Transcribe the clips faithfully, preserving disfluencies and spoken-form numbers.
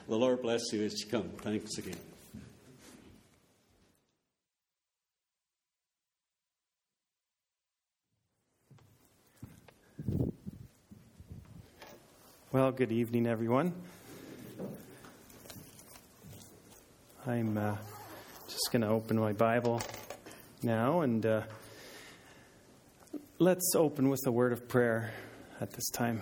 The Lord bless you as you come. Thanks again. Well, good evening, everyone. I'm uh, just going to open my Bible now, and uh, let's open with a word of prayer at this time.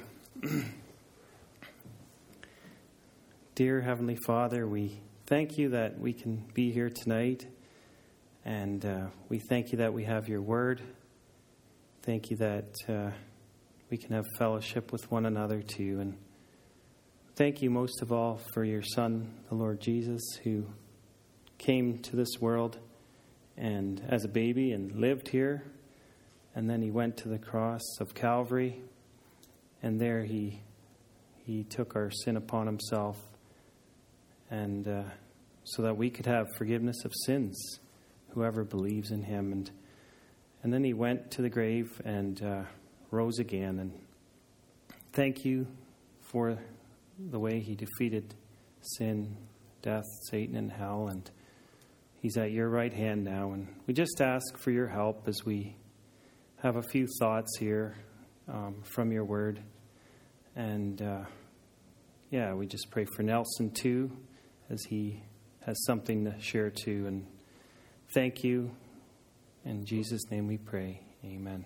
Dear Heavenly Father, we thank you that we can be here tonight, and uh, we thank you that we have your word. Thank you that uh, we can have fellowship with one another too. And thank you most of all for your Son, the Lord Jesus, who came to this world and as a baby and lived here. And then he went to the cross of Calvary. And there he he took our sin upon himself. And uh, so that we could have forgiveness of sins, whoever believes in him. And, and then he went to the grave and uh, rose again. And thank you for the way he defeated sin, death, Satan, and hell. And he's at your right hand now. And we just ask for your help as we have a few thoughts here um, from your word. And uh, yeah, we just pray for Nelson too, as he has something to share too. And thank you. In Jesus' name we pray. Amen.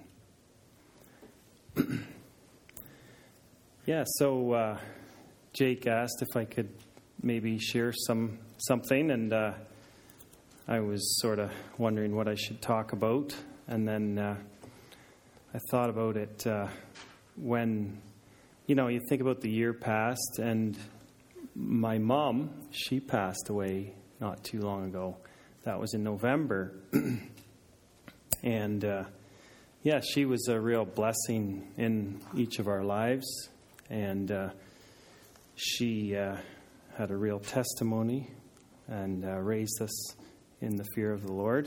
Yeah, so uh, Jake asked if I could maybe share some something, and uh, I was sort of wondering what I should talk about. And then uh, I thought about it uh, when, you know, you think about the year past, and my mom, she passed away not too long ago. That was in November. And, uh, yeah, she was a real blessing in each of our lives. And uh, she uh, had a real testimony and uh, raised us in the fear of the Lord.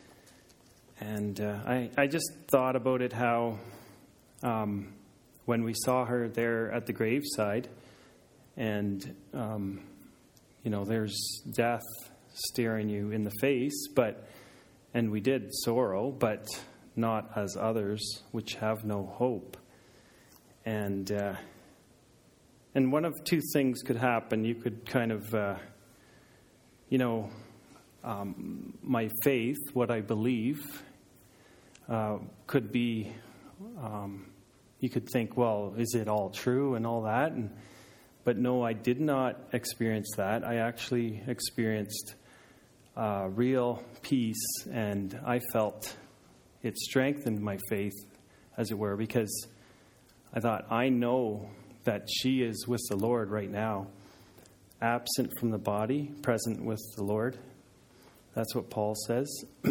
And uh, I, I just thought about it how um, when we saw her there at the graveside, and, um, you know, there's death staring you in the face, but, and we did sorrow, but not as others which have no hope. And, uh, and one of two things could happen. You could kind of, uh, you know, um, my faith, what I believe, uh, could be, um, you could think, well, is it all true and all that? And But no, I did not experience that. I actually experienced uh, real peace, and I felt it strengthened my faith, as it were, because I thought, I know that she is with the Lord right now, absent from the body, present with the Lord. That's what Paul says.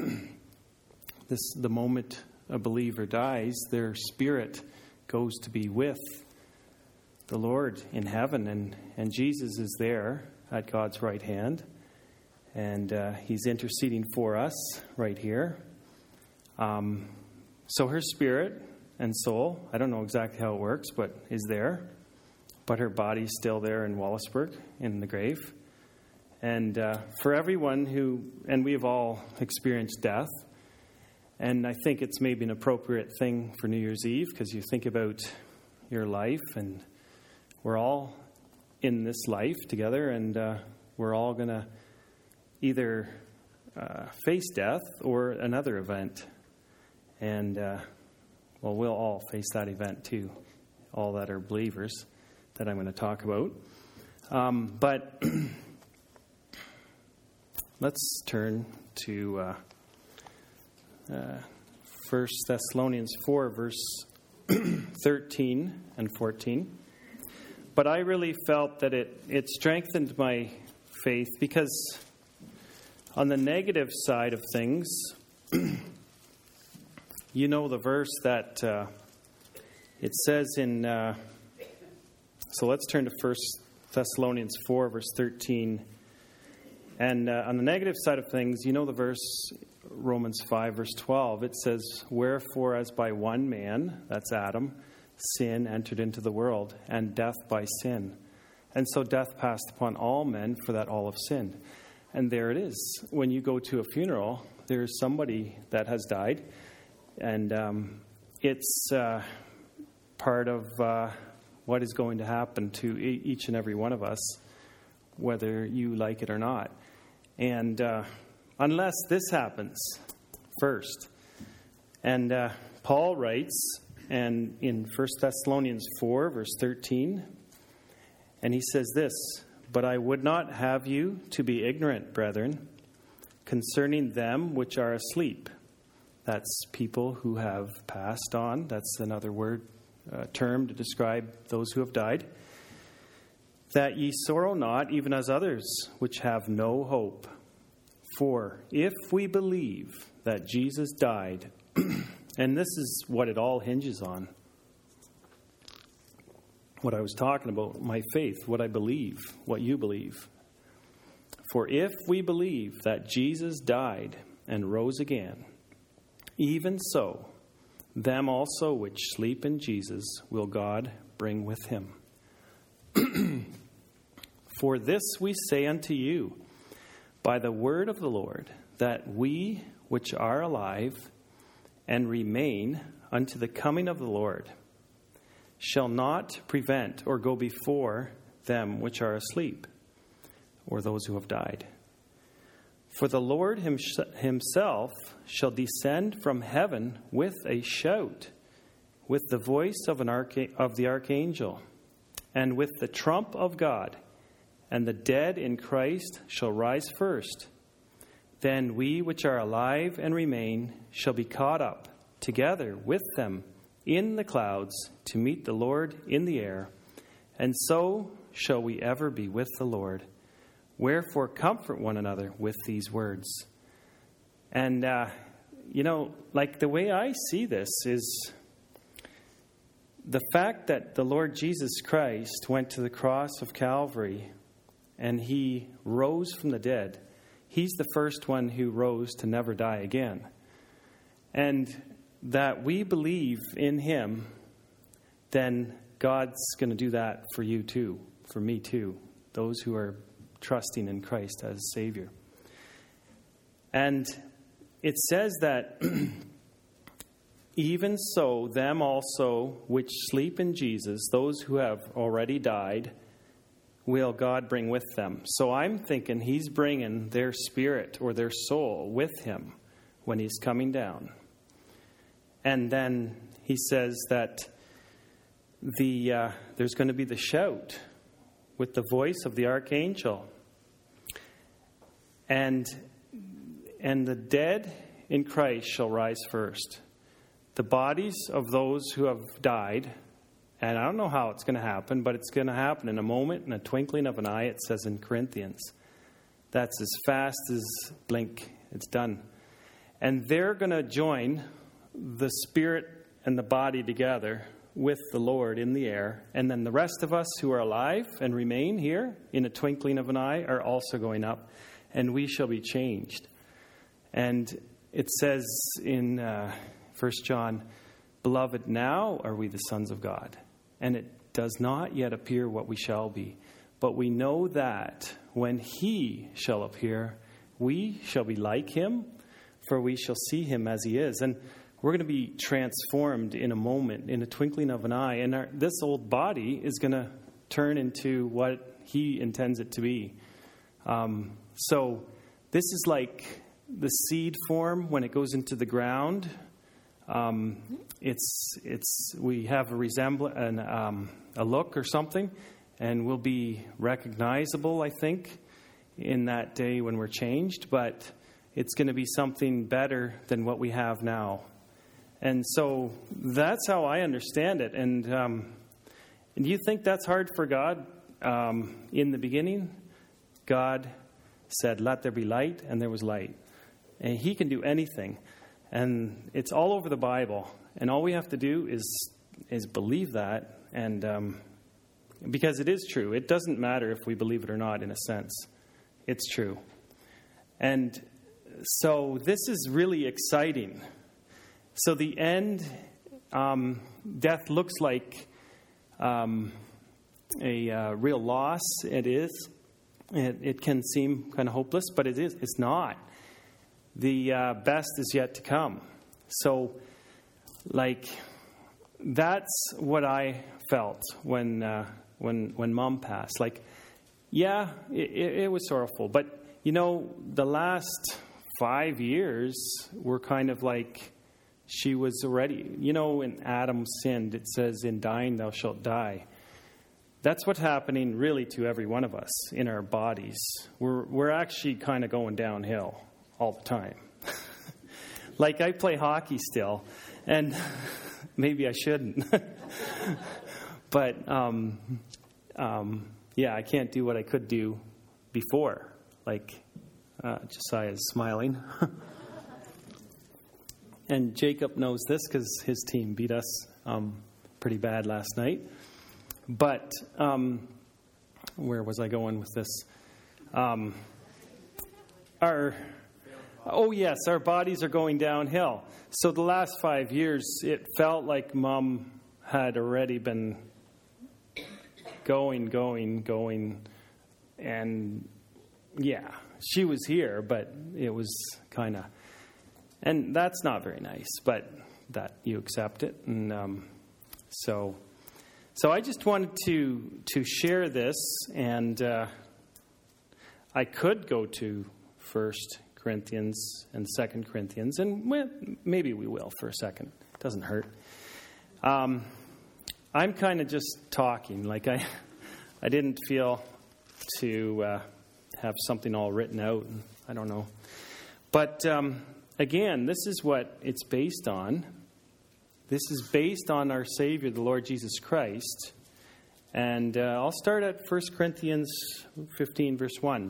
This, the moment a believer dies, their spirit goes to be with the Lord in heaven, and, and Jesus is there at God's right hand, and uh, he's interceding for us right here. Um, so her spirit and soul, I don't know exactly how it works, but is there. But her body's still there in Wallaceburg in the grave. And uh, for everyone who, and we have all experienced death, and I think it's maybe an appropriate thing for New Year's Eve, because you think about your life, and we're all in this life together, and uh, we're all going to either uh, face death or another event. And, uh, well, we'll all face that event too, all that are believers that I'm going to talk about. Um, but let's turn to uh, uh, First Thessalonians four, verse thirteen and fourteen. But I really felt that it, it strengthened my faith because on the negative side of things, you know the verse that uh, it says in, uh, so let's turn to First Thessalonians four, verse thirteen. And uh, on the negative side of things, you know the verse, Romans five, verse twelve. It says, wherefore as by one man, that's Adam, sin entered into the world, and death by sin. And so death passed upon all men, for that all have sinned. And there it is. When you go to a funeral, there's somebody that has died. And um, it's uh, part of uh, what is going to happen to e- each and every one of us, whether you like it or not. And uh, unless this happens first. And uh, Paul writes, and in First Thessalonians four, verse thirteen, and he says this, "But I would not have you to be ignorant, brethren, concerning them which are asleep." That's people who have passed on. That's another word, uh, term to describe those who have died. "That ye sorrow not, even as others which have no hope. For if we believe that Jesus died," and this is what it all hinges on. What I was talking about, my faith, what I believe, what you believe. "For if we believe that Jesus died and rose again, even so, them also which sleep in Jesus will God bring with him. For this we say unto you, by the word of the Lord, that we which are alive and remain unto the coming of the Lord shall not prevent or go before them which are asleep, or those who have died. For the Lord himself shall descend from heaven with a shout, with the voice of an arch- of the archangel, and with the trump of God, and the dead in Christ shall rise first. Then we which are alive and remain shall be caught up together with them in the clouds to meet the Lord in the air, and so shall we ever be with the Lord. Wherefore comfort one another with these words." And, uh, you know, like the way I see this is the fact that the Lord Jesus Christ went to the cross of Calvary and he rose from the dead. He's the first one who rose to never die again. And that we believe in him, then God's going to do that for you too, for me too, those who are trusting in Christ as Savior. And it says that even so, them also which sleep in Jesus, those who have already died, will God bring with them. So I'm thinking he's bringing their spirit or their soul with him when he's coming down. And then he says that the uh, there's going to be the shout with the voice of the archangel. And, and the dead in Christ shall rise first. The bodies of those who have died, and I don't know how it's going to happen, but it's going to happen in a moment, in a twinkling of an eye, it says in Corinthians. That's as fast as blink. It's done. And they're going to join the spirit and the body together with the Lord in the air. And then the rest of us who are alive and remain here in a twinkling of an eye are also going up, and we shall be changed. And it says in uh, First John, "Beloved, now are we the sons of God, and it does not yet appear what we shall be. But we know that when he shall appear, we shall be like him, for we shall see him as he is." And we're going to be transformed in a moment, in a twinkling of an eye. And our, this old body is going to turn into what he intends it to be. Um, so this is like the seed form when it goes into the ground. Um, it's it's we have a resemblance, an, um, a look or something, and we'll be recognizable, I think, in that day when we're changed. But it's going to be something better than what we have now. And so that's how I understand it. And, um, and do you think that's hard for God? Um, in the beginning, God said, "Let there be light," and there was light. And he can do anything. And it's all over the Bible. And all we have to do is is believe that. And um, because it is true. It doesn't matter if we believe it or not, in a sense. It's true. And so this is really exciting. So the end, um, death looks like um, a uh, real loss. It is. It, it can seem kind of hopeless, but it is. It's not. The uh, best is yet to come. So, like, that's what I felt when uh, when when Mom passed. Like, yeah, it, it was sorrowful, but you know, the last five years were kind of like she was already. You know, when Adam sinned, it says, "In dying thou shalt die." That's what's happening really to every one of us in our bodies. We're we're actually kind of going downhill all the time. Like, I play hockey still, and maybe I shouldn't. But, um, um, yeah, I can't do what I could do before. Like, uh, Josiah's smiling. And Jacob knows this because his team beat us um, pretty bad last night. But um, where was I going with this? Um, our... Oh, yes, our bodies are going downhill. So the last five years, it felt like Mom had already been going, going, going. And, yeah, she was here, but it was kind of... And that's not very nice, but that you accept it. And um, so so I just wanted to, to share this. And uh, I could go to First Corinthians and Second Corinthians, and well, maybe we will for a second. It doesn't hurt. Um, I'm kind of just talking. Like I, I didn't feel to uh, have something all written out. I don't know, but um, again, this is what it's based on. This is based on our Savior, the Lord Jesus Christ, and uh, I'll start at First Corinthians fifteen, verse one.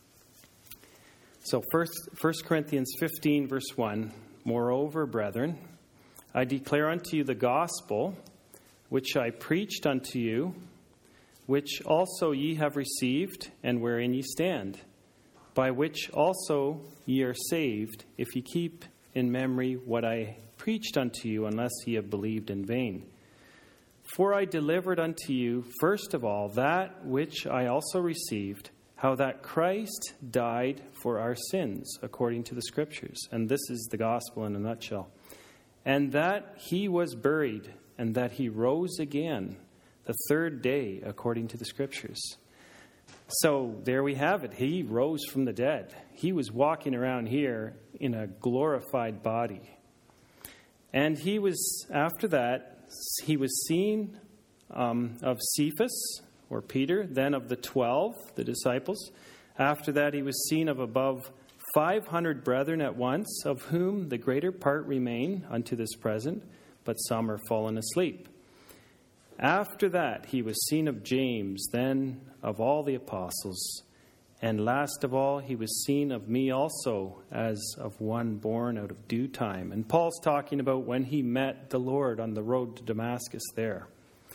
So first, First Corinthians fifteen, verse one, "Moreover, brethren, I declare unto you the gospel, which I preached unto you, which also ye have received, and wherein ye stand, by which also ye are saved, if ye keep in memory what I preached unto you, unless ye have believed in vain. For I delivered unto you, first of all, that which I also received, how that Christ died for our sins, according to the Scriptures." And this is the gospel in a nutshell. "And that he was buried, and that he rose again the third day, according to the Scriptures." So there we have it. He rose from the dead. He was walking around here in a glorified body. And he was, after that, he was seen um, of Cephas, or Peter, then of the twelve, the disciples. After that, he was seen of above five hundred brethren at once, of whom the greater part remain unto this present, but some are fallen asleep. After that, he was seen of James, then of all the apostles. And last of all, he was seen of me also, as of one born out of due time. And Paul's talking about when he met the Lord on the road to Damascus there.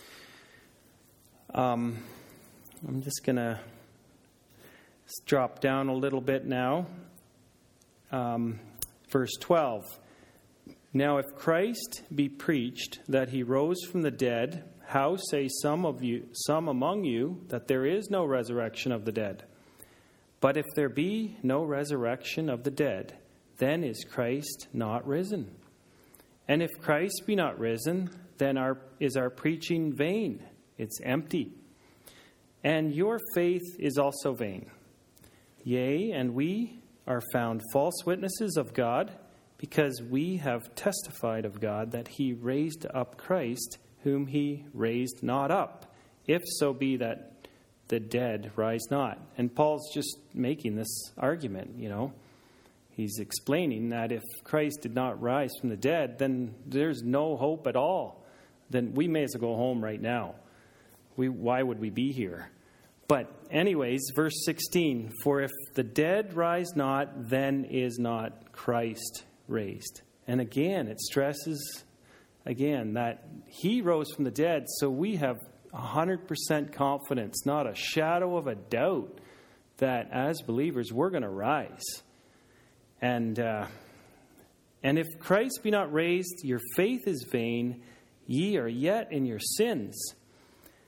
Um, I'm just going to drop down a little bit now. Um, verse twelve. "Now if Christ be preached that he rose from the dead, how say some of you, some among you, that there is no resurrection of the dead? But if there be no resurrection of the dead, then is Christ not risen? And if Christ be not risen, then our, is our preaching vain? It's empty. And your faith is also vain. Yea, and we are found false witnesses of God, because we have testified of God that he raised up Christ, whom he raised not up, if so be that the dead rise not." And Paul's just making this argument, you know. He's explaining that if Christ did not rise from the dead, then there's no hope at all. Then we may as well go home right now. We, why would we be here? But anyways, verse sixteen, "For if the dead rise not, then is not Christ raised." And again, it stresses, again, that he rose from the dead, so we have one hundred percent confidence, not a shadow of a doubt, that as believers we're going to rise. And uh, and if Christ be not raised, your faith is vain, ye are yet in your sins.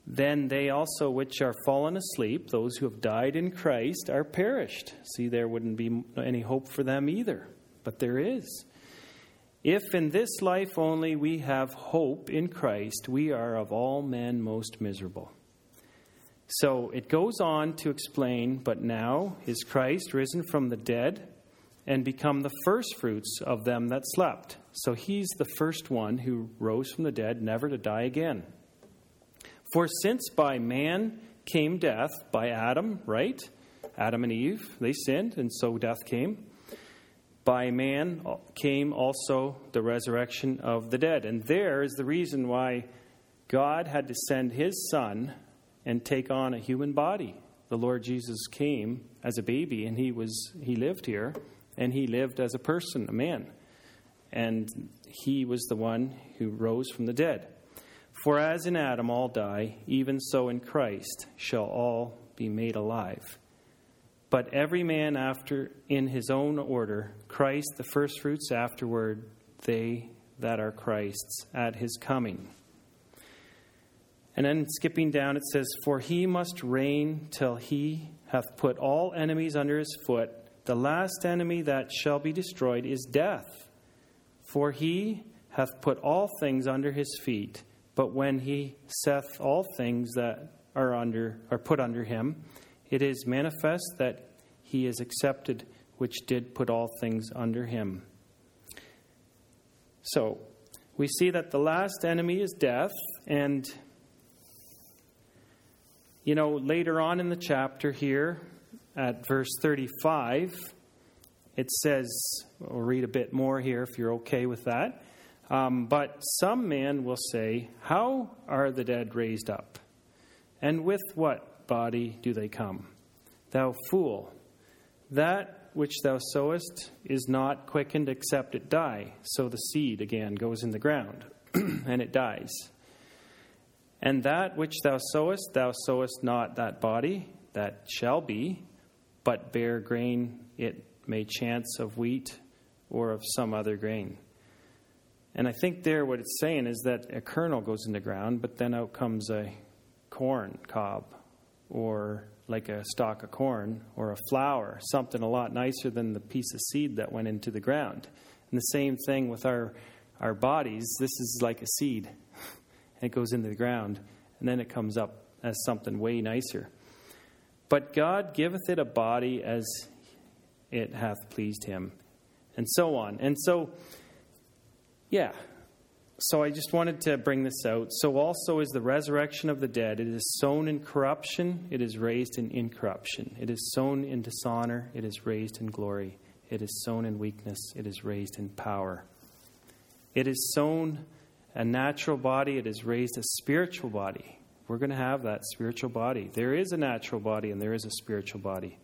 then they also which are fallen asleep, those who have died in Christ, are perished. See, there wouldn't be any hope for them either, but there is. If in this life only we have hope in Christ, we are of all men most miserable. So it goes on to explain, but now is Christ risen from the dead and become the firstfruits of them that slept. So he's the first one who rose from the dead, never to die again. For since by man came death, by Adam, right? Adam and Eve, they sinned, and so death came. By man came also the resurrection of the dead. And there is the reason why God had to send his Son and take on a human body. The Lord Jesus came as a baby, and he was he lived here, and he lived as a person, a man. And he was the one who rose from the dead. For as in Adam all die, even so in Christ shall all be made alive. But every man after in his own order, Christ the firstfruits, afterward they that are Christ's at his coming. And then skipping down, it says, For he must reign till he hath put all enemies under his foot. The last enemy that shall be destroyed is death. For he hath put all things under his feet. But when he saith all things that are under are put under him, it is manifest that he is accepted, which did put all things under him. So we see that the last enemy is death, and you know, later on in the chapter here, at verse thirty-five, it says, we'll read a bit more here if you're okay with that. Um, but some man will say, How are the dead raised up? And with what body do they come? Thou fool, that which thou sowest is not quickened except it die. So the seed again goes in the ground, and it dies. And that which thou sowest, thou sowest not that body that shall be, but bear grain it may chance of wheat or of some other grain. And I think there what it's saying is that a kernel goes in the ground, but then out comes a corn cob, or like a stalk of corn, or a flower, something a lot nicer than the piece of seed that went into the ground. And the same thing with our, our bodies. This is like a seed. And it goes into the ground, and then it comes up as something way nicer. But God giveth it a body as it hath pleased him, and so on. And so, yeah, so I just wanted to bring this out. So also is the resurrection of the dead. It is sown in corruption, it is raised in incorruption. It is sown in dishonor, it is raised in glory. It is sown in weakness, it is raised in power. It is sown a natural body, it is raised a spiritual body. We're going to have that spiritual body. There is a natural body and there is a spiritual body.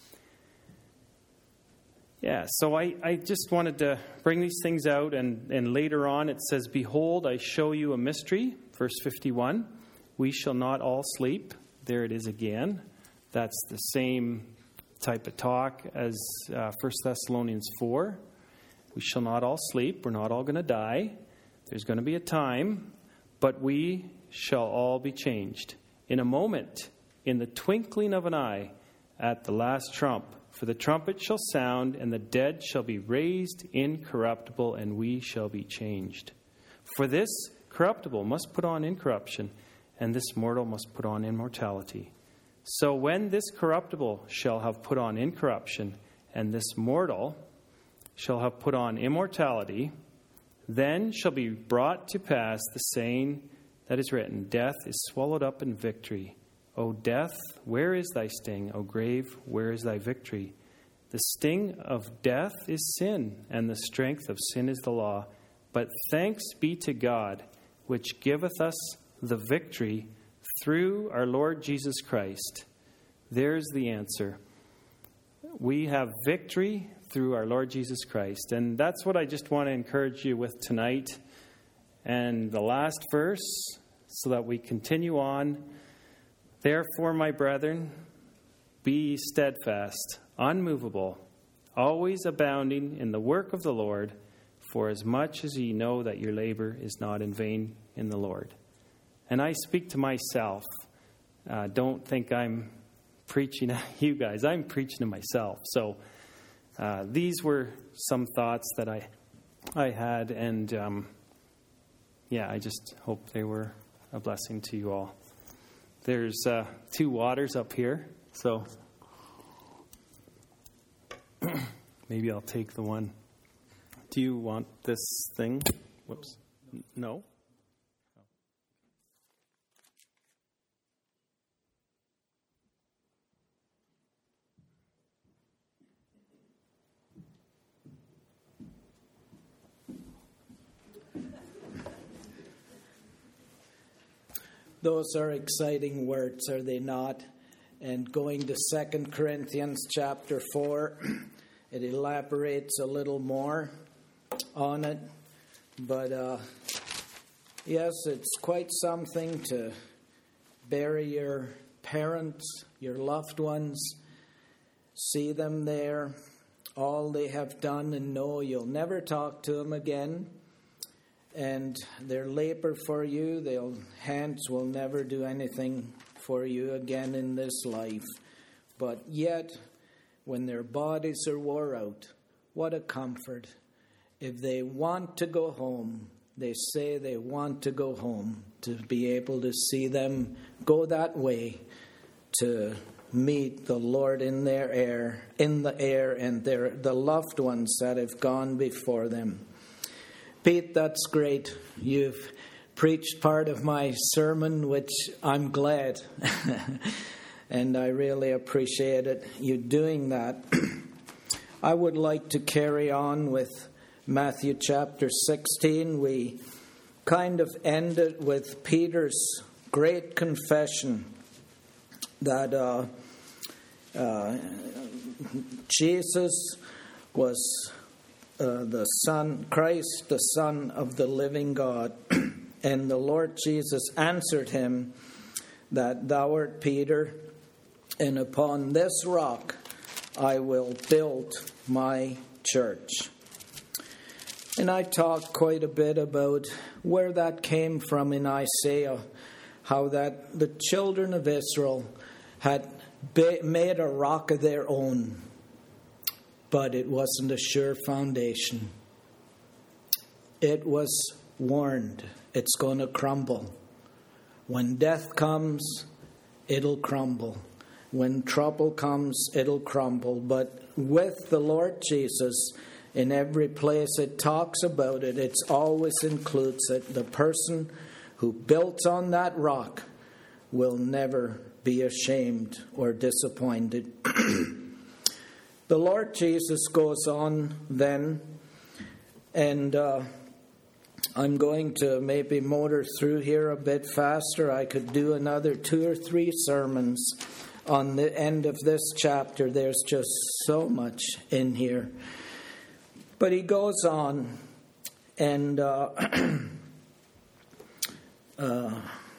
Yeah, so I, I just wanted to bring these things out, and, and later on it says, Behold, I show you a mystery, verse fifty-one. We shall not all sleep. There it is again. That's the same type of talk as uh, First Thessalonians four. We shall not all sleep. We're not all going to die. There's going to be a time, but we shall all be changed. In a moment, in the twinkling of an eye, at the last trump. For the trumpet shall sound, and the dead shall be raised incorruptible, and we shall be changed. For this corruptible must put on incorruption, and this mortal must put on immortality. So when this corruptible shall have put on incorruption, and this mortal shall have put on immortality, then shall be brought to pass the saying that is written, Death is swallowed up in victory. O death, where is thy sting? O grave, where is thy victory? The sting of death is sin, and the strength of sin is the law. But thanks be to God, which giveth us the victory through our Lord Jesus Christ. There's the answer. We have victory through our Lord Jesus Christ. And that's what I just want to encourage you with tonight. And the last verse, so that we continue on. Therefore, my brethren, be steadfast, unmovable, always abounding in the work of the Lord, for as much as ye know that your labor is not in vain in the Lord. And I speak to myself. Uh, don't think I'm preaching at you guys. I'm preaching to myself. So uh, these were some thoughts that I I had, and um, yeah, I just hope they were a blessing to you all. There's uh, two waters up here, so maybe I'll take the one. Do you want this thing? Whoops. No? Those are exciting words, are they not? And going to Second Corinthians chapter four, it elaborates a little more on it. But uh, yes, it's quite something to bury your parents, your loved ones, see them there, all they have done, and know you'll never talk to them again. And their labor for you, their hands will never do anything for you again in this life. But yet, when their bodies are wore out, what a comfort. If they want to go home, they say they want to go home, to be able to see them go that way, to meet the Lord in their air, in the air, and their the loved ones that have gone before them. Pete, that's great. You've preached part of my sermon, which I'm glad. And I really appreciate it, you doing that. I would like to carry on with Matthew chapter sixteen. We kind of ended with Peter's great confession that uh, uh, Jesus was Uh, the Son, Christ, the Son of the living God. And the Lord Jesus answered him that thou art Peter, and upon this rock I will build my church. And I talked quite a bit about where that came from in Isaiah, how that the children of Israel had ba- made a rock of their own. But it wasn't a sure foundation. It was warned. It's going to crumble. When death comes, it'll crumble. When trouble comes, it'll crumble. But with the Lord Jesus, in every place it talks about it, it always includes it. The person who built on that rock will never be ashamed or disappointed. The Lord Jesus goes on then, and uh, I'm going to maybe motor through here a bit faster. I could do another two or three sermons on the end of this chapter. There's just so much in here. But he goes on, and uh, uh,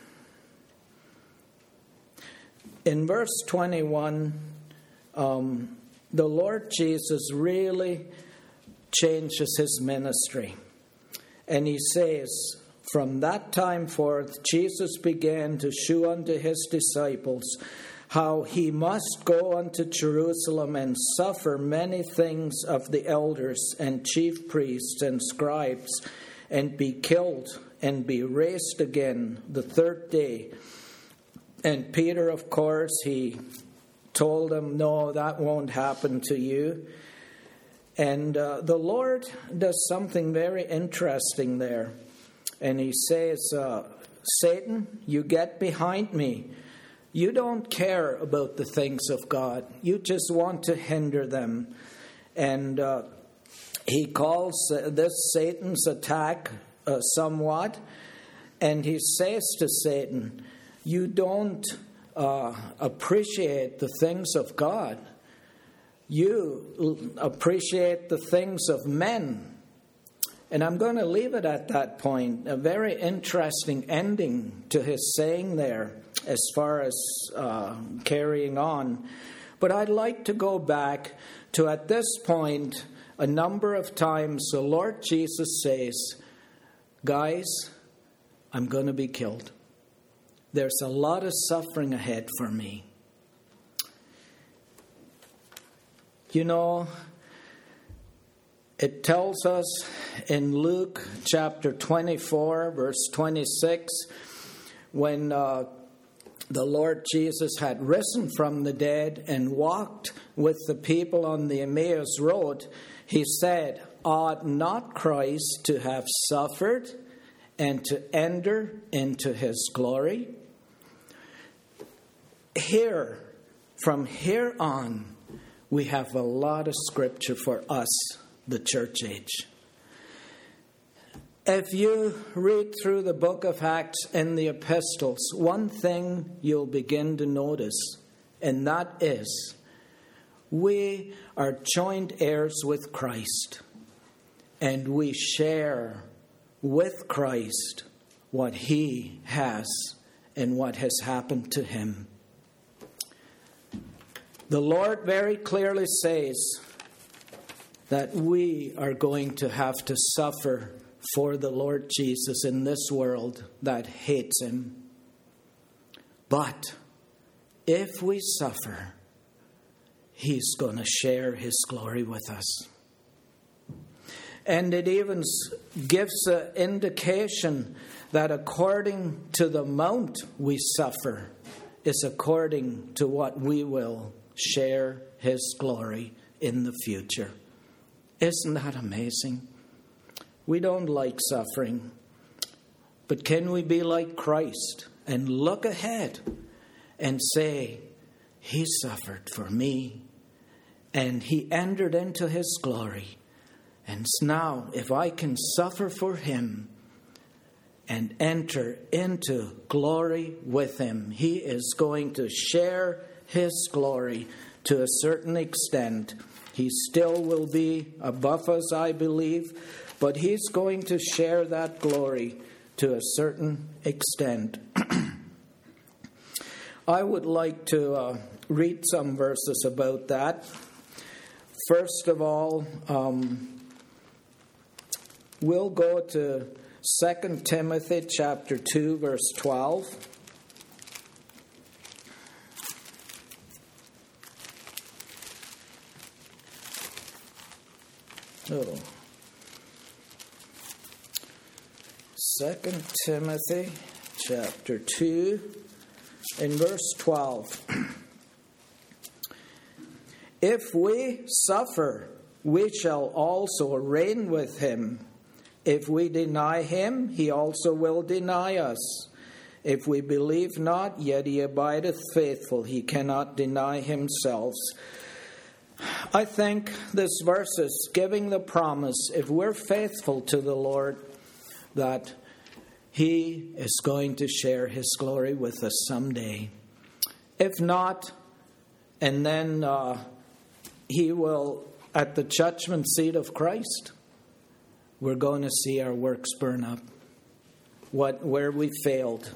in verse twenty-one, um, the Lord Jesus really changes his ministry. And he says, from that time forth, Jesus began to shew unto his disciples how he must go unto Jerusalem and suffer many things of the elders and chief priests and scribes, and be killed and be raised again the third day. And Peter, of course, he told him, no, that won't happen to you. And uh, the Lord does something very interesting there. And he says, uh, Satan, you get behind me. You don't care about the things of God. You just want to hinder them. And uh, he calls uh, this Satan's attack uh, somewhat. And he says to Satan, you don't Uh, appreciate the things of God. You appreciate the things of men. And I'm going to leave it at that point. A very interesting ending to his saying there as far as uh, carrying on. But I'd like to go back to, at this point, a number of times the Lord Jesus says, guys, I'm going to be killed. there's a lot of suffering ahead for me. You know, it tells us in Luke chapter twenty-four, verse twenty-six, when uh, the Lord Jesus had risen from the dead and walked with the people on the Emmaus Road, he said, ought not Christ to have suffered and to enter into his glory? Here, from here on, we have a lot of scripture for us, the church age. If you read through the book of Acts and the epistles, one thing you'll begin to notice, and that is, we are joint heirs with Christ, and we share with Christ what he has and what has happened to him. The Lord very clearly says that we are going to have to suffer for the Lord Jesus in this world that hates him. But if we suffer, he's going to share his glory with us. And it even gives an indication that according to the amount we suffer is according to what we will share his glory in the future. Isn't that amazing? We don't like suffering, but can we be like Christ and look ahead and say, he suffered for me and he entered into his glory. And now, if I can suffer for him and enter into glory with him, he is going to share his glory to a certain extent. He still will be above us, I believe, but he's going to share that glory to a certain extent. I would like to uh, read some verses about that. First of all, um, we'll go to Second Timothy chapter two, verse twelve. Oh. Second Timothy chapter two and verse twelve. If we suffer, we shall also reign with him. If we deny him, he also will deny us. If we believe not, yet he abideth faithful. He cannot deny himself. I think this verse is giving the promise, if we're faithful to the Lord, that he is going to share his glory with us someday. If not, and then uh, he will, at the judgment seat of Christ, we're going to see our works burn up, what where we failed.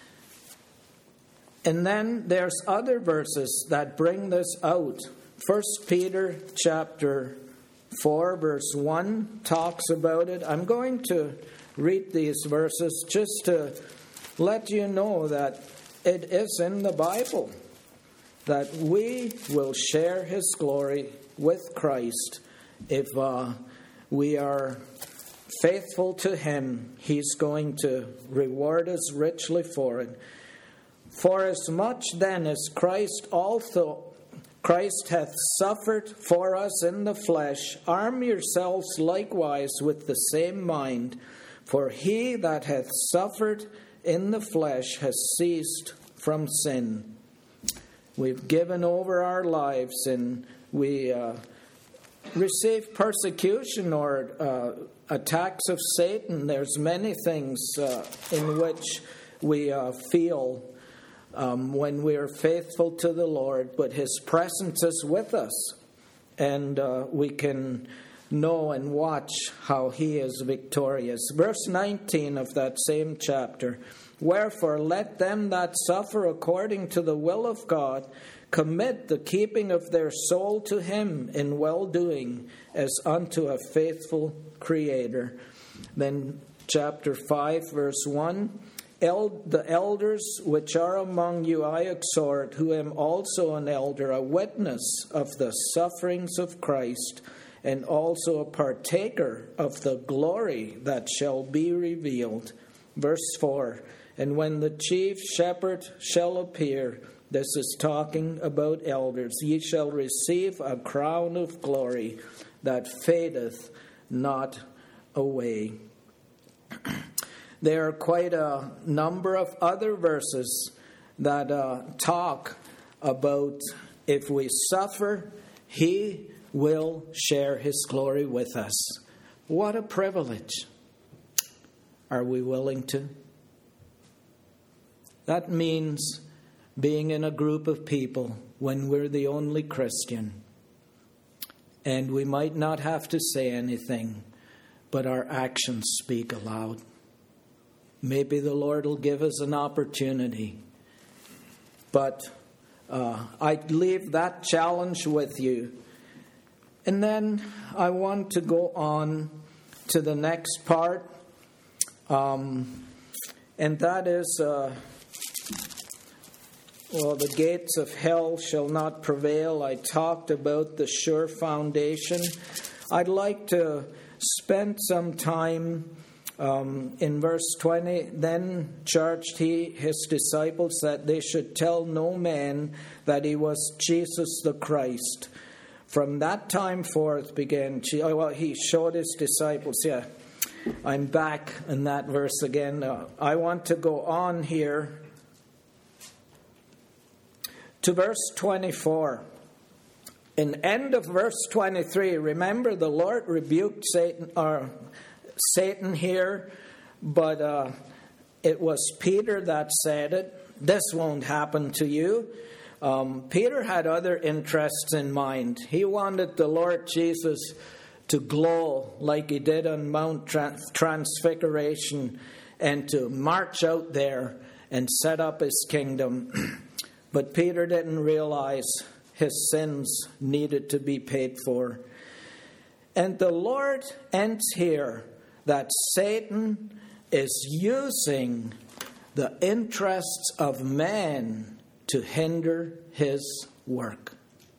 And then there's other verses that bring this out. First Peter chapter four, verse one talks about it. I'm going to read these verses just to let you know that it is in the Bible, that we will share his glory with Christ if uh, we are faithful to him. He's going to reward us richly for it. For as much then as Christ also Christ hath suffered for us in the flesh, arm yourselves likewise with the same mind. For he that hath suffered in the flesh has ceased from sin. We've given over our lives, and we uh, receive persecution or uh, attacks of Satan. There's many things uh, in which we uh, feel um, when we are faithful to the Lord, but his presence is with us, and uh, we can know and watch how he is victorious. Verse nineteen of that same chapter. Wherefore let them that suffer according to the will of God commit the keeping of their soul to him in well-doing as unto a faithful Creator. Then chapter five, verse one. El- the elders which are among you I exhort, who am also an elder, a witness of the sufferings of Christ, and also a partaker of the glory that shall be revealed. Verse four, and when the chief shepherd shall appear, this is talking about elders, ye shall receive a crown of glory that fadeth not away. There are quite a number of other verses that uh, talk about if we suffer, He will share His glory with us. What a privilege. Are we willing to? That means being in a group of people when we're the only Christian. And we might not have to say anything, but our actions speak aloud. Maybe the Lord will give us an opportunity. But uh, I leave that challenge with you. And then I want to go on to the next part. Um, and that is, uh, well, the gates of hell shall not prevail. I talked about the sure foundation. I'd like to spend some time um, in verse twenty. Then charged he his disciples that they should tell no man that he was Jesus the Christ. From that time forth began, oh, well, he showed his disciples, yeah, I'm back in that verse again. Uh, I want to go on here to verse twenty-four. In end of verse twenty-three, remember the Lord rebuked Satan, or Satan here, but uh, it was Peter that said it. This won't happen to you. Um, Peter had other interests in mind. He wanted the Lord Jesus to glow like he did on Mount Transfiguration and to march out there and set up his kingdom. But Peter didn't realize his sins needed to be paid for. And the Lord ends here that Satan is using the interests of man to hinder his work.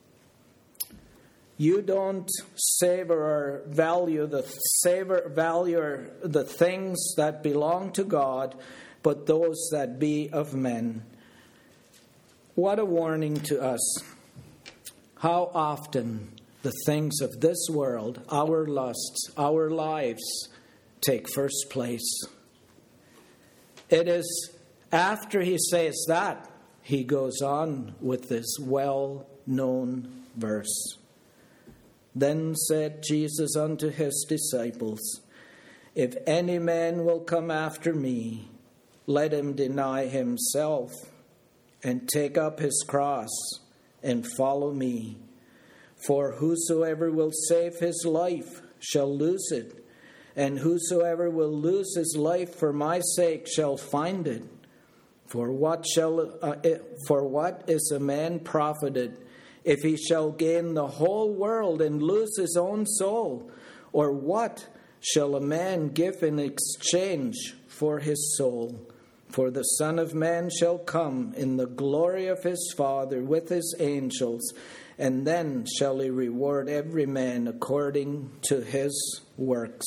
You don't savor or value the savor value the things that belong to God, but those that be of men. What a warning to us. How often the things of this world, our lusts, our lives, take first place. It is after he says that, he goes on with this well-known verse. Then said Jesus unto his disciples, if any man will come after me, let him deny himself and take up his cross and follow me. For whosoever will save his life shall lose it, and whosoever will lose his life for my sake shall find it. For what shall uh, for what is a man profited if he shall gain the whole world and lose his own soul? Or what shall a man give in exchange for his soul? For the Son of Man shall come in the glory of his Father with his angels, and then shall he reward every man according to his works.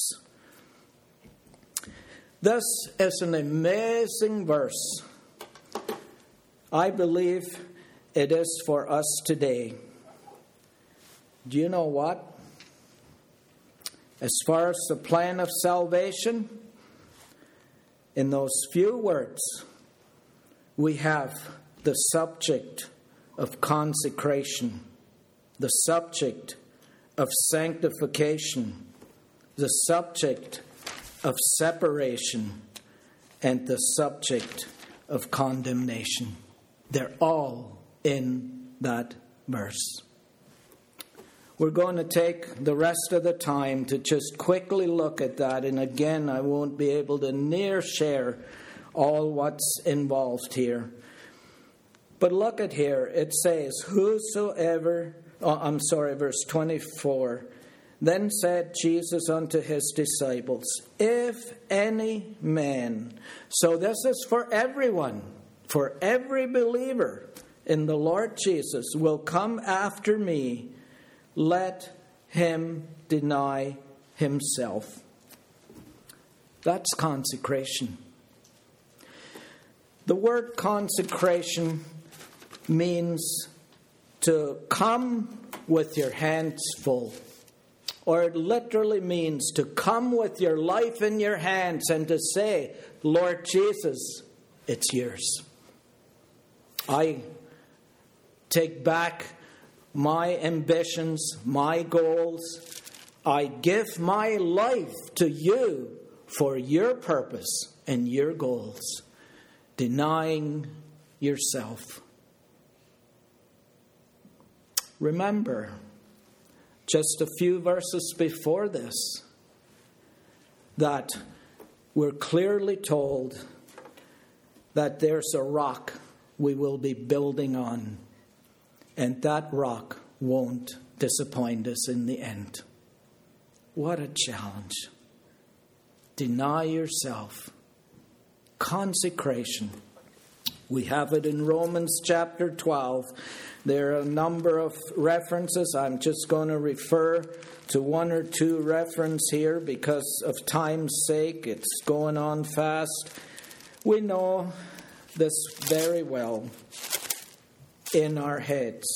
This is an amazing verse. I believe it is for us today. Do you know what? As far as the plan of salvation, in those few words, we have the subject of consecration, the subject of sanctification, the subject of separation, and the subject of condemnation. They're all in that verse. We're going to take the rest of the time to just quickly look at that. And again, I won't be able to near share all what's involved here. But look at here. It says, whosoever, oh, I'm sorry, verse twenty-four. Then said Jesus unto his disciples, if any man, so this is for everyone, for every believer in the Lord Jesus, will come after me, let him deny himself. That's consecration. The word consecration means to come with your hands full. Or it literally means to come with your life in your hands and to say, Lord Jesus, it's yours. I take back my ambitions, my goals. I give my life to you for your purpose and your goals, denying yourself. Remember, just a few verses before this, that we're clearly told that there's a rock we will be building on, and that rock won't disappoint us in the end. What a challenge. Deny yourself. Consecration. We have it in Romans chapter twelve. There are a number of references. I'm just going to refer to one or two references here because of time's sake. It's going on fast. We know this very well in our heads,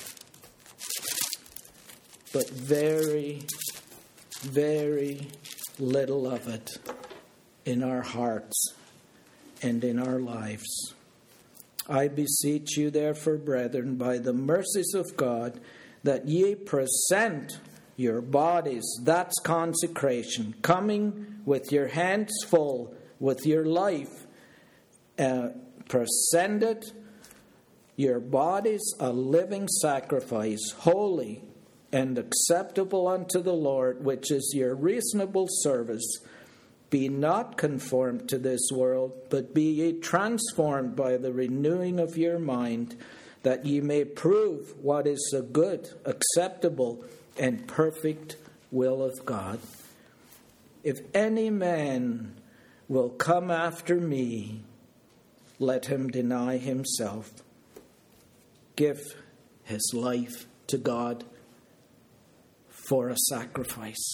but very, very little of it in our hearts and in our lives. I beseech you, therefore, brethren, by the mercies of God, that ye present your bodies, that's consecration, coming with your hands full, with your life, uh, present it, your bodies a living sacrifice, holy and acceptable unto the Lord, which is your reasonable service. Be not conformed to this world, but be ye transformed by the renewing of your mind, that ye may prove what is the good, acceptable, and perfect will of God. If any man will come after me, let him deny himself, give his life to God for a sacrifice.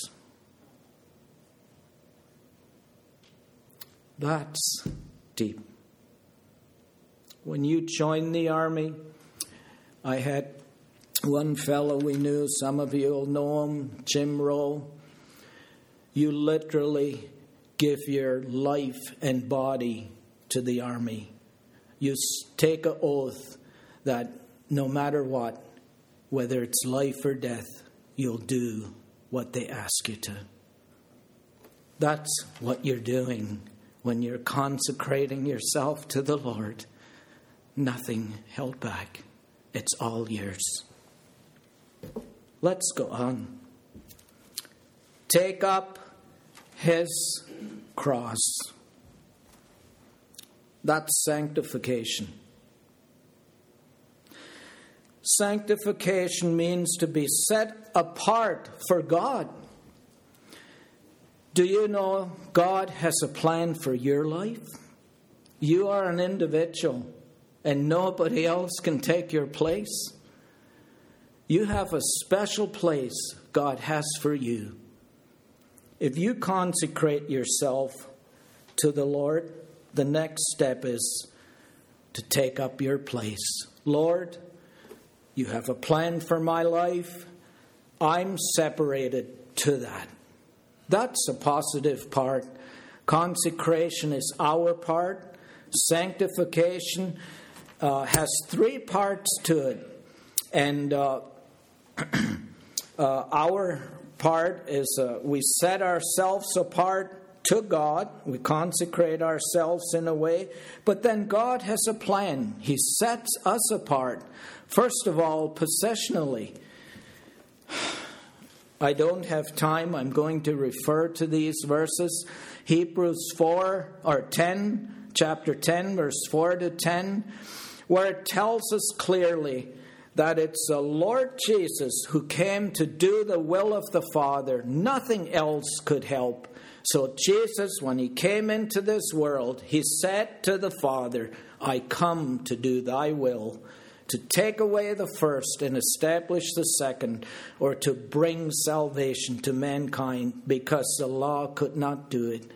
That's deep. When you joined the army, I had one fellow we knew, some of you will know him, Jim Rowe. You literally give your life and body to the army. You take an oath that no matter what, whether it's life or death, you'll do what they ask you to. That's what you're doing when you're consecrating yourself to the Lord. Nothing held back. It's all yours. Let's go on. Take up his cross. That's sanctification. Sanctification means to be set apart for God. Do you know God has a plan for your life? You are an individual, and nobody else can take your place. You have a special place God has for you. If you consecrate yourself to the Lord, the next step is to take up your place. Lord, you have a plan for my life. I'm separated to that. That's a positive part. Consecration is our part. Sanctification uh, has three parts to it. And uh, uh, our part is uh, we set ourselves apart to God. We consecrate ourselves in a way. But then God has a plan. He sets us apart. First of all, possessionally. I don't have time. I'm going to refer to these verses. Hebrews four or ten, chapter ten, verse four to ten, where it tells us clearly that it's the Lord Jesus who came to do the will of the Father. Nothing else could help. So Jesus, when he came into this world, he said to the Father, I come to do thy will, to take away the first and establish the second, or to bring salvation to mankind, because the law could not do it.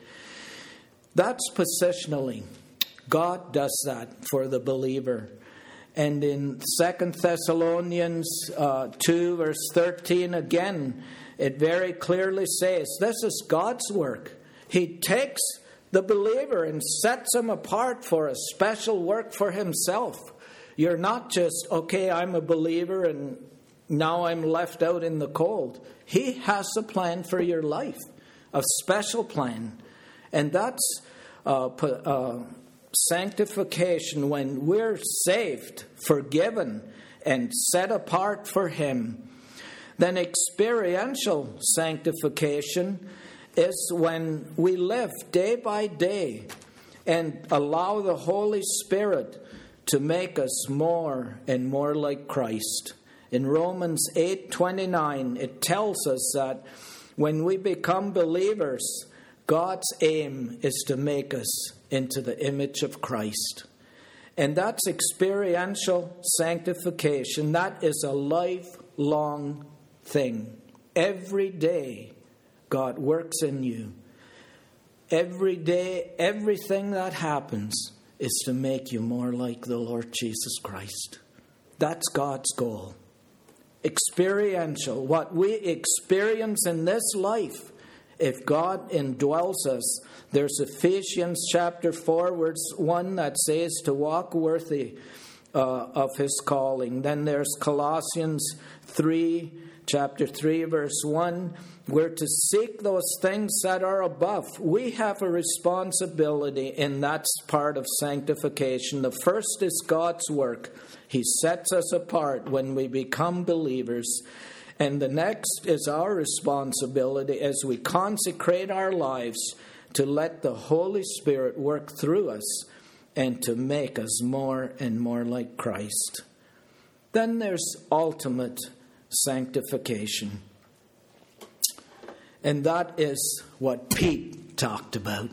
That's positionally. God does that for the believer. And in Second Thessalonians uh, two, verse thirteen, again, it very clearly says, this is God's work. He takes the believer and sets him apart for a special work for himself. You're not just, okay, I'm a believer and now I'm left out in the cold. He has a plan for your life, a special plan. And that's uh, uh, sanctification, when we're saved, forgiven, and set apart for him. Then experiential sanctification is when we live day by day and allow the Holy Spirit to make us more and more like Christ. In Romans eight twenty-nine, it tells us that when we become believers, God's aim is to make us into the image of Christ. And that's experiential sanctification. That is a lifelong thing. Every day, God works in you. Every day, everything that happens is to make you more like the Lord Jesus Christ. That's God's goal. Experiential. What we experience in this life, if God indwells us, there's Ephesians chapter four, verse one, that says to walk worthy uh, of his calling. Then there's Colossians three, chapter three, verse one. We're to seek those things that are above. We have a responsibility, and that's part of sanctification. The first is God's work. He sets us apart when we become believers. And the next is our responsibility as we consecrate our lives to let the Holy Spirit work through us and to make us more and more like Christ. Then there's ultimate sanctification. And that is what Pete talked about.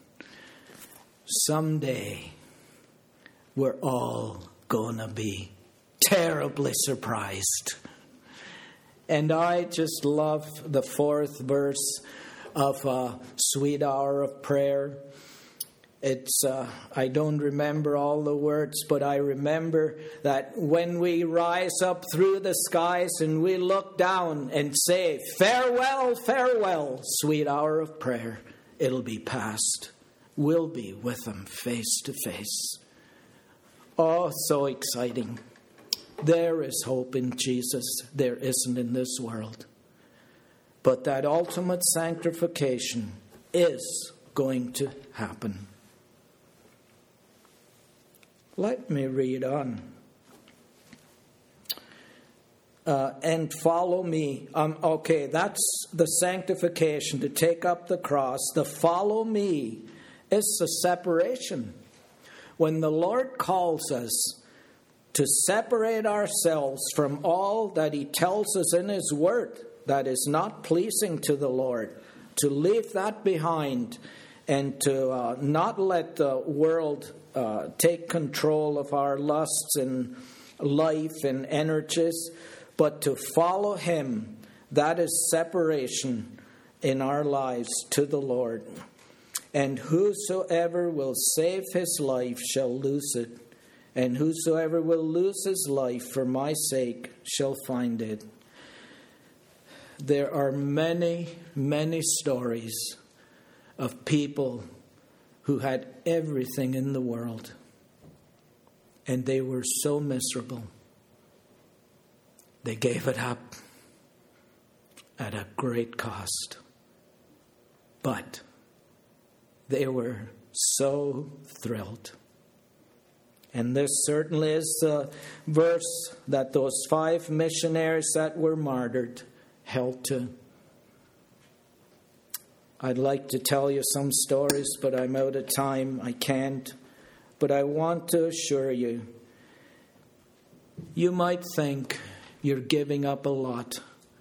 Someday, we're all going to be terribly surprised. And I just love the fourth verse of uh, Sweet Hour of Prayer. It's uh, I don't remember all the words, but I remember that when we rise up through the skies and we look down and say, farewell, farewell, sweet hour of prayer, it'll be past. We'll be with him face to face. Oh, so exciting. There is hope in Jesus. There isn't in this world. But that ultimate sanctification is going to happen. Let me read on. Uh, and follow me. Um, okay, that's the sanctification, to take up the cross. The follow me is the separation. When the Lord calls us to separate ourselves from all that he tells us in his word that is not pleasing to the Lord, to leave that behind and to uh, not let the world uh, take control of our lusts and life and energies, but to follow him. That is separation in our lives to the Lord. And whosoever will save his life shall lose it, and whosoever will lose his life for my sake shall find it. There are many, many stories of people who had everything in the world, and they were so miserable. They gave it up at a great cost. But they were so thrilled. And this certainly is the verse that those five missionaries that were martyred held to. I'd like to tell you some stories, but I'm out of time. I can't. But I want to assure you, You might think you're giving up a lot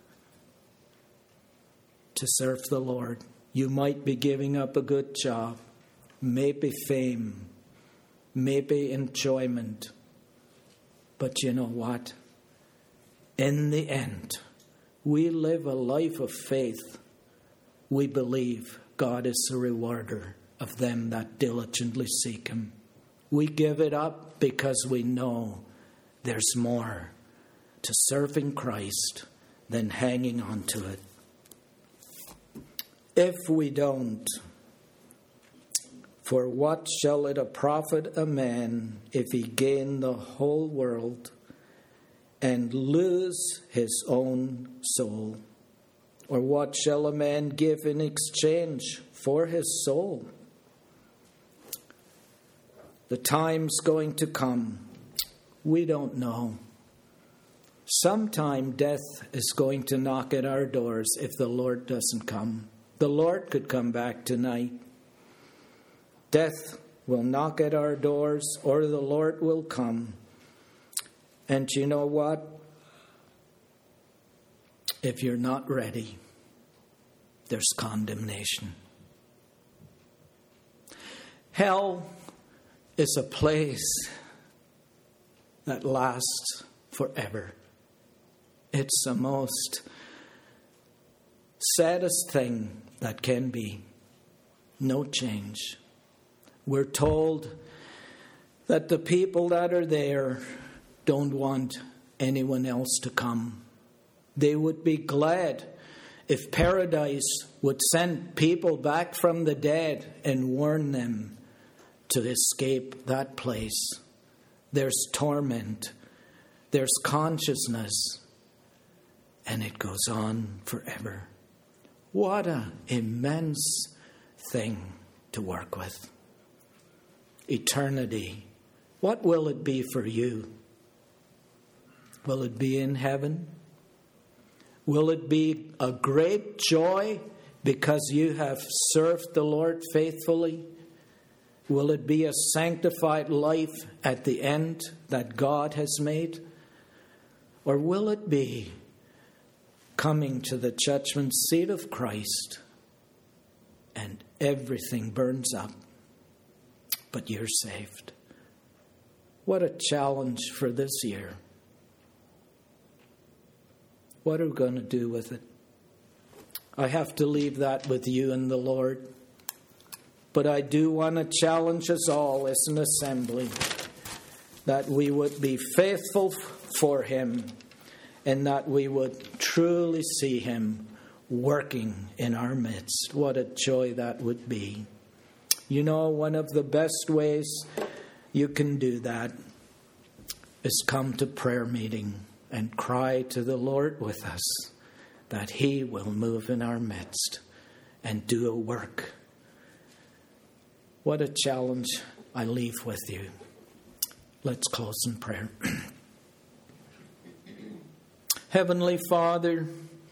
to serve the Lord. You might be giving up a good job, maybe fame, maybe enjoyment. But you know what? In the end, we live a life of faith. We believe God is the rewarder of them that diligently seek Him. We give it up because we know there's more to serving Christ than hanging on to it. If we don't, for what shall it profit a man if he gain the whole world and lose his own soul? Or what shall a man give in exchange for his soul? The time's going to come. We don't know. Sometime death is going to knock at our doors if the Lord doesn't come. The Lord could come back tonight. Death will knock at our doors, or the Lord will come. And you know what? If you're not ready, there's condemnation. Hell is a place that lasts forever. It's the most saddest thing that can be. No change. We're told that the people that are there don't want anyone else to come. They would be glad if paradise would send people back from the dead and warn them to escape that place. There's torment. There's consciousness. And it goes on forever. What an immense thing to work with. Eternity. What will it be for you? Will it be in heaven? Will it be a great joy because you have served the Lord faithfully? Will it be a sanctified life at the end that God has made? Or will it be coming to the judgment seat of Christ and everything burns up, but you're saved? What a challenge for this year. What are we going to do with it? I have to leave that with you and the Lord. But I do want to challenge us all as an assembly that we would be faithful for Him and that we would truly see Him working in our midst. What a joy that would be. You know, one of the best ways you can do that is come to prayer meeting and cry to the Lord with us that He will move in our midst and do a work. What a challenge I leave with you. Let's close in prayer. Heavenly Father,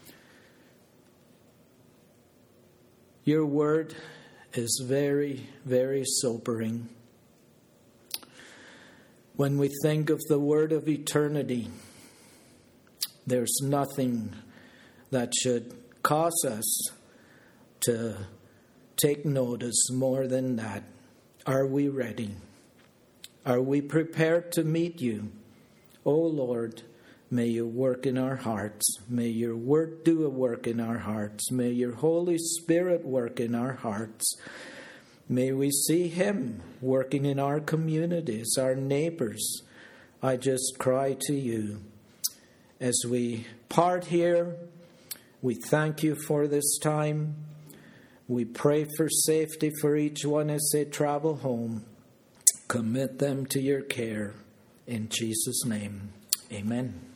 your word is very, very sobering. When we think of the word of eternity, there's nothing that should cause us to take notice more than that. Are we ready? Are we prepared to meet you? Oh Lord, may you work in our hearts. May your word do a work in our hearts. May your Holy Spirit work in our hearts. May we see Him working in our communities, our neighbors. I just cry to you. As we part here, we thank you for this time. We pray for safety for each one as they travel home. Commit them to your care. In Jesus' name, amen.